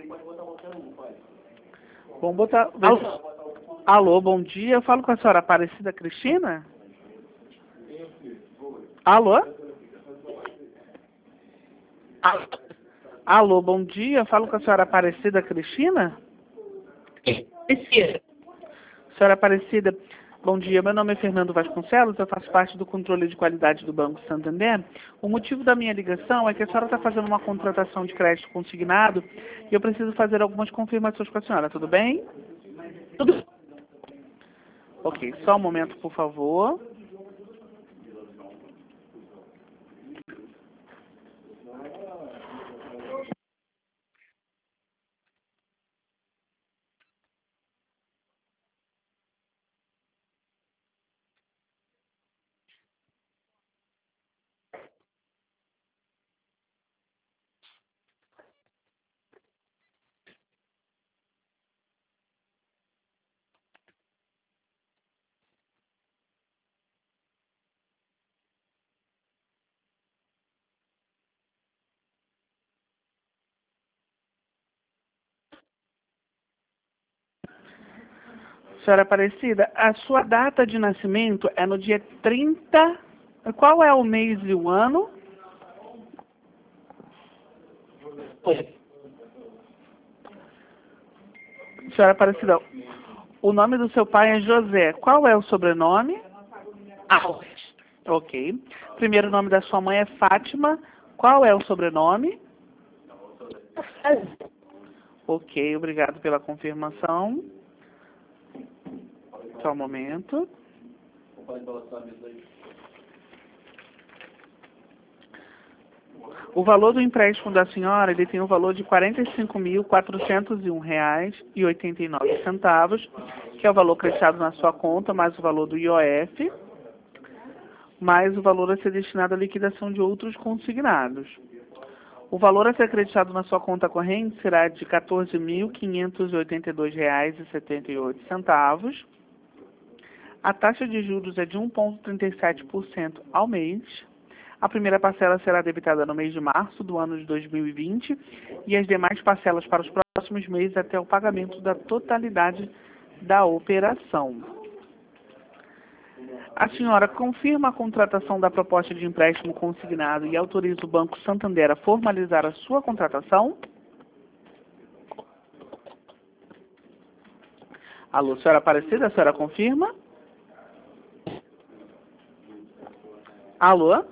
Vamos botar... Alô, bom dia. Eu falo com a senhora Aparecida Cristina? Alô? Alô, bom dia. Eu falo com a senhora Aparecida Cristina? Senhora Aparecida, bom dia. Meu nome é Fernando Vasconcelos, eu faço parte do controle de qualidade do Banco Santander. O motivo da minha ligação é que a senhora está fazendo uma contratação de crédito consignado e eu preciso fazer algumas confirmações com a senhora, tudo bem? Tudo. Ok, só um momento, por favor. Senhora Aparecida, a sua data de nascimento é no dia 30. Qual é o mês e o ano? Senhora Aparecida, o nome do seu pai é José. Qual é o sobrenome? Alves. Ok. Primeiro nome da sua mãe é Fátima. Qual é o sobrenome? Ok, obrigado pela confirmação. Só um momento. O valor do empréstimo da senhora, ele tem o valor de R$ 45.401,89, que é o valor creditado na sua conta, mais o valor do IOF, mais o valor a ser destinado à liquidação de outros consignados. O valor a ser acreditado na sua conta corrente será de R$ 14.582,78. A taxa de juros é de 1,37% ao mês. A primeira parcela será debitada no mês de março do ano de 2020 e as demais parcelas para os próximos meses até o pagamento da totalidade da operação. A senhora confirma a contratação da proposta de empréstimo consignado e autoriza o Banco Santander a formalizar a sua contratação? Alô, senhora Aparecida, a senhora confirma? Alô?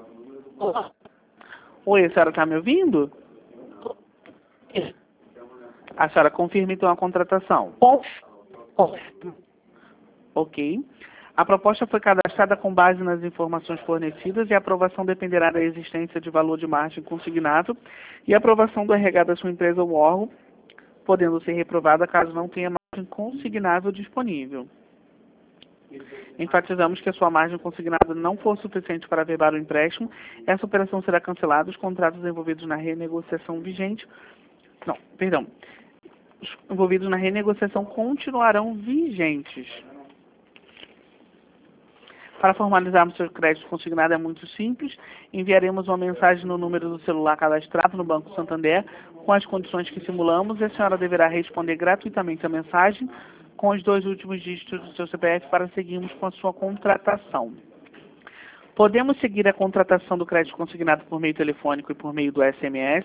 Oi, a senhora está me ouvindo? A senhora confirma então a contratação? Ok. A proposta foi cadastrada com base nas informações fornecidas e a aprovação dependerá da existência de valor de margem consignado e a aprovação do RH da sua empresa ou órgão, podendo ser reprovada caso não tenha margem consignável disponível. Enfatizamos que a sua margem consignada não for suficiente para averbar o empréstimo, essa operação será cancelada, os contratos envolvidos na renegociação vigente... Não, perdão. Os envolvidos na renegociação continuarão vigentes. Para formalizarmos seu crédito consignado é muito simples. Enviaremos uma mensagem no número do celular cadastrado no Banco Santander com as condições que simulamos e a senhora deverá responder gratuitamente a mensagem com os 2 últimos dígitos do seu CPF para seguirmos com a sua contratação. Podemos seguir a contratação do crédito consignado por meio telefônico e por meio do SMS?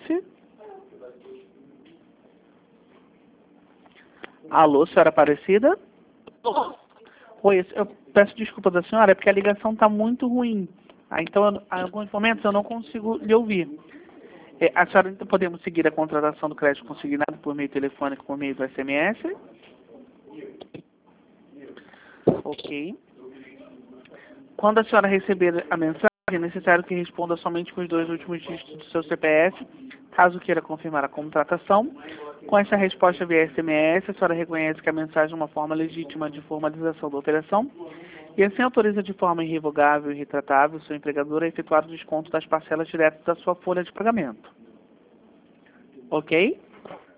Alô, senhora Aparecida? Oi, eu peço desculpa da senhora, é porque a ligação está muito ruim. Então, em alguns momentos eu não consigo lhe ouvir. A senhora, então, podemos seguir a contratação do crédito consignado por meio telefônico, por meio do SMS? Ok. Quando a senhora receber a mensagem, é necessário que responda somente com os 2 últimos dígitos do seu CPF, caso queira confirmar a contratação. Com essa resposta via SMS, a senhora reconhece que a mensagem é uma forma legítima de formalização da operação e assim autoriza de forma irrevogável e retratável o seu empregador a efetuar o desconto das parcelas diretas da sua folha de pagamento. Ok?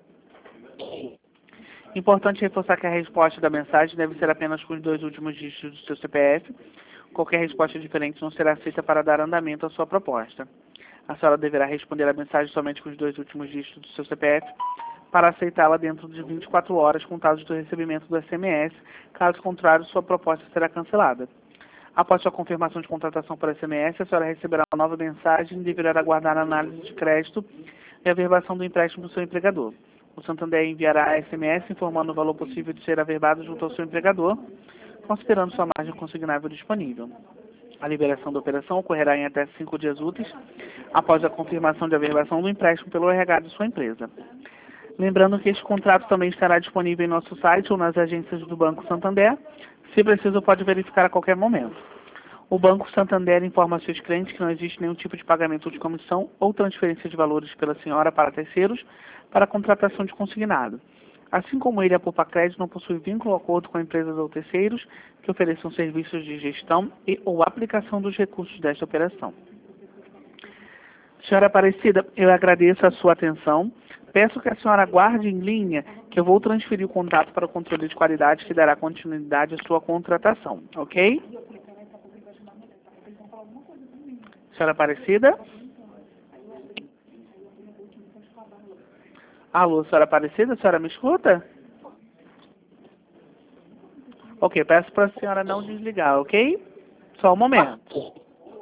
Importante reforçar que a resposta da mensagem deve ser apenas com os 2 últimos dígitos do seu CPF. Qualquer resposta diferente não será aceita para dar andamento à sua proposta. A senhora deverá responder a mensagem somente com os 2 últimos dígitos do seu CPF para aceitá-la dentro de 24 horas, contados do recebimento do SMS. Caso contrário, sua proposta será cancelada. Após sua confirmação de contratação por SMS, a senhora receberá uma nova mensagem e deverá aguardar a análise de crédito e a averbação do empréstimo do seu empregador. O Santander enviará SMS informando o valor possível de ser averbado junto ao seu empregador, considerando sua margem consignável disponível. A liberação da operação ocorrerá em até 5 dias úteis após a confirmação de averbação do empréstimo pelo RH de sua empresa. Lembrando que este contrato também estará disponível em nosso site ou nas agências do Banco Santander. Se preciso, pode verificar a qualquer momento. O Banco Santander informa a seus clientes que não existe nenhum tipo de pagamento de comissão ou transferência de valores pela senhora para terceiros para a contratação de consignado. Assim como ele, a Poupa Crédito não possui vínculo ou acordo com empresas ou terceiros que ofereçam serviços de gestão e ou aplicação dos recursos desta operação. Senhora Aparecida, eu agradeço a sua atenção. Peço que a senhora aguarde em linha, que eu vou transferir o contato para o controle de qualidade que dará continuidade à sua contratação, ok? Senhora Aparecida? Alô, senhora Aparecida, a senhora me escuta? Ok, peço para a senhora não desligar, ok? Só um momento.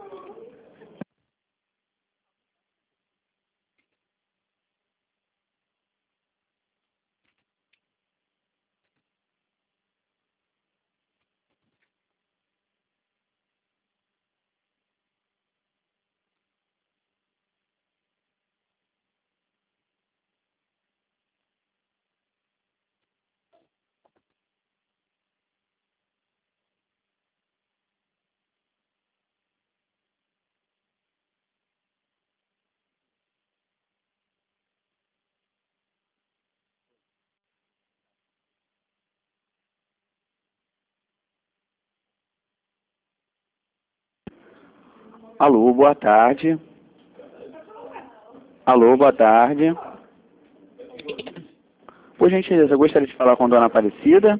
Alô, boa tarde. Alô, boa tarde. Por gentileza, eu gostaria de falar com a dona Aparecida.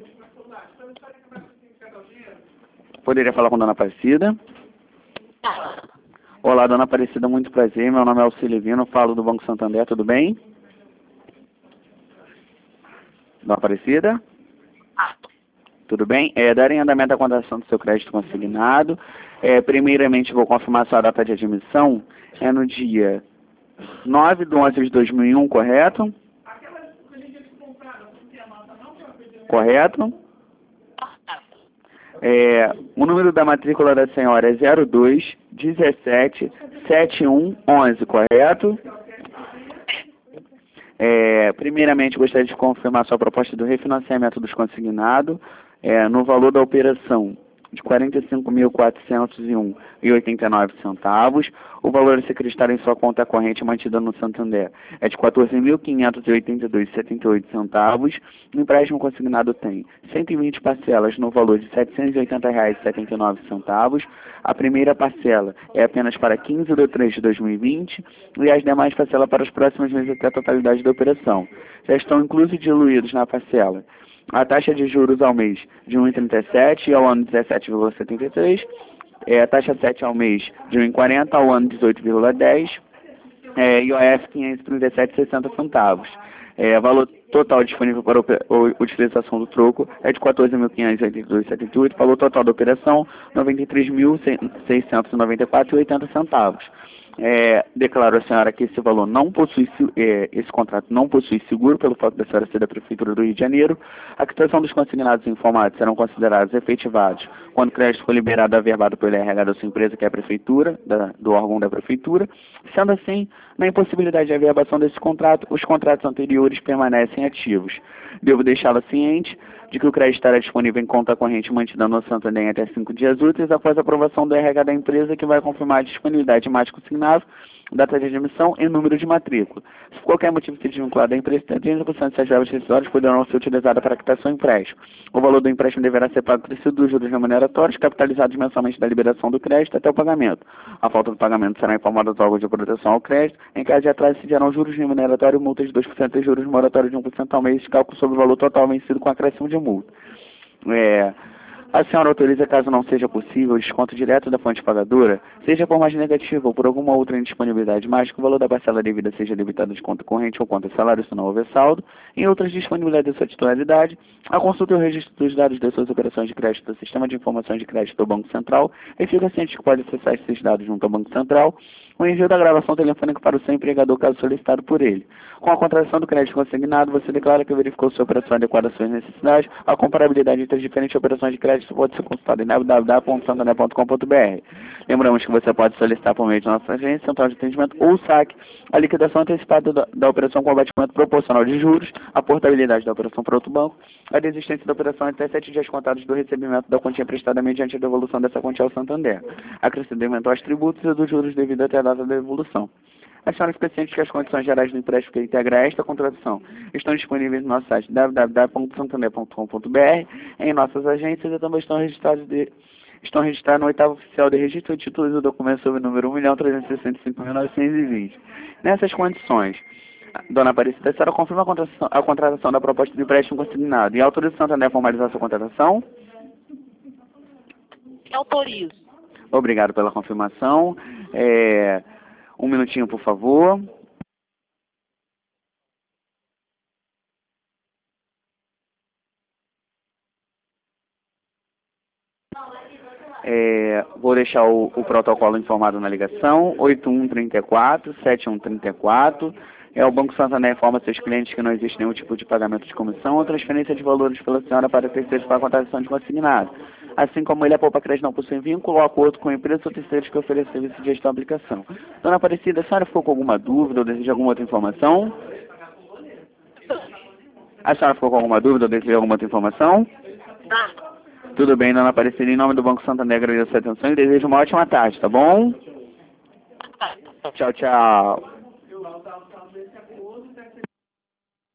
Poderia falar com a dona Aparecida? Olá, dona Aparecida, muito prazer. Meu nome é Alcílio Vino, falo do Banco Santander, tudo bem? Dona Aparecida? Tudo bem? Darem andamento à contratação do seu crédito consignado. Primeiramente, vou confirmar sua data de admissão. É no dia 9/11/2001, correto? Correto? O número da matrícula da senhora é 02-17-7111, correto? Primeiramente, gostaria de confirmar sua proposta do refinanciamento dos consignados no valor da operação de R$ 45.401,89. O valor a ser acreditado em sua conta corrente mantida no Santander é de R$ 14.582,78. O empréstimo consignado tem 120 parcelas no valor de R$ 780,79. A primeira parcela é apenas para 15/3/2020 e as demais parcelas para os próximos meses até a totalidade da operação. Já estão inclusos e diluídos na parcela a taxa de juros ao mês de 1,37 e ao ano 17,73, a taxa 7 ao mês de 1,40 ao ano 18,10, IOF 537,60 centavos. Valor total disponível para utilização do troco é de R$ 14.582,78, valor total da operação R$ 93.694,80 centavos. Declaro à senhora que esse valor não possui, esse contrato não possui seguro pelo fato da senhora ser da Prefeitura do Rio de Janeiro. A quitação dos consignados informados serão considerados efetivados quando o crédito for liberado averbado pelo RH da sua empresa, que é a Prefeitura, do órgão da Prefeitura. Sendo assim, na impossibilidade de averbação desse contrato, os contratos anteriores permanecem ativos. Devo deixá-la ciente de que o crédito estará disponível em conta corrente mantida no Santander em até 5 dias úteis após a aprovação do RH da empresa, que vai confirmar a disponibilidade de mais consignado, data de admissão e número de matrícula. Se por qualquer motivo se desvincular da empresa, 30% das verbas rescisórias poderão ser utilizadas para quitação e empréstimo. O valor do empréstimo deverá ser pago acrescido dos juros remuneratórios, capitalizados mensalmente da liberação do crédito até o pagamento. A falta do pagamento será informada aos órgãos de proteção ao crédito. Em caso de atraso, incidirão juros remuneratórios, multas de 2% e juros moratórios de 1% ao mês, cálculo sobre o valor total vencido com acréscimo de multa. A senhora autoriza, caso não seja possível, o desconto direto da fonte pagadora, seja por margem negativa ou por alguma outra indisponibilidade mais, que o valor da parcela devida seja debitado de conta corrente ou conta salário, se não houver saldo, em outras disponibilidades da sua titularidade, a consulta e o registro dos dados das suas operações de crédito do Sistema de Informações de Crédito do Banco Central, e fica ciente que pode acessar esses dados junto ao Banco Central, o envio da gravação telefônica para o seu empregador, caso solicitado por ele. Com a contratação do crédito consignado, você declara que verificou sua operação adequada às suas necessidades. A comparabilidade entre as diferentes operações de crédito pode ser consultada em www.santander.com.br. Lembramos que você pode solicitar por meio de nossa agência, central de atendimento ou saque, a liquidação antecipada da operação com abatimento proporcional de juros, a portabilidade da operação para outro banco, a desistência da operação até 7 dias contados do recebimento da quantia prestada mediante a devolução dessa quantia ao Santander, acrescimento aos tributos e dos juros devido até a data da devolução. A senhora fica ciente que as condições gerais do empréstimo que integra esta contratação estão disponíveis no nosso site www.santander.com.br, em nossas agências, e também estão registrados no oitavo oficial de registro de títulos do documento sob o número 1.365.920. Nessas condições, dona Aparecida, a senhora confirma a contratação da proposta de empréstimo consignado e autoriza o Santander a formalizar sua contratação? Autorizo. Obrigado pela confirmação. Um minutinho, por favor. Vou deixar o protocolo informado na ligação, 8134-7134. O Banco Santander informa seus clientes que não existe nenhum tipo de pagamento de comissão ou transferência de valores pela senhora para terceiros para a contratação de consignado. Assim como ele, a Poupa Crédito não possui vínculo ou acordo com empresas ou terceiros que oferecem serviço de gestão e aplicação. Dona Aparecida, a senhora ficou com alguma dúvida ou deseja alguma outra informação? A senhora ficou com alguma dúvida ou deseja alguma outra informação? Tá. Tudo bem, dona Aparecida, em nome do Banco Santander, agradeço a atenção e desejo uma ótima tarde, tá bom? Tchau, tchau.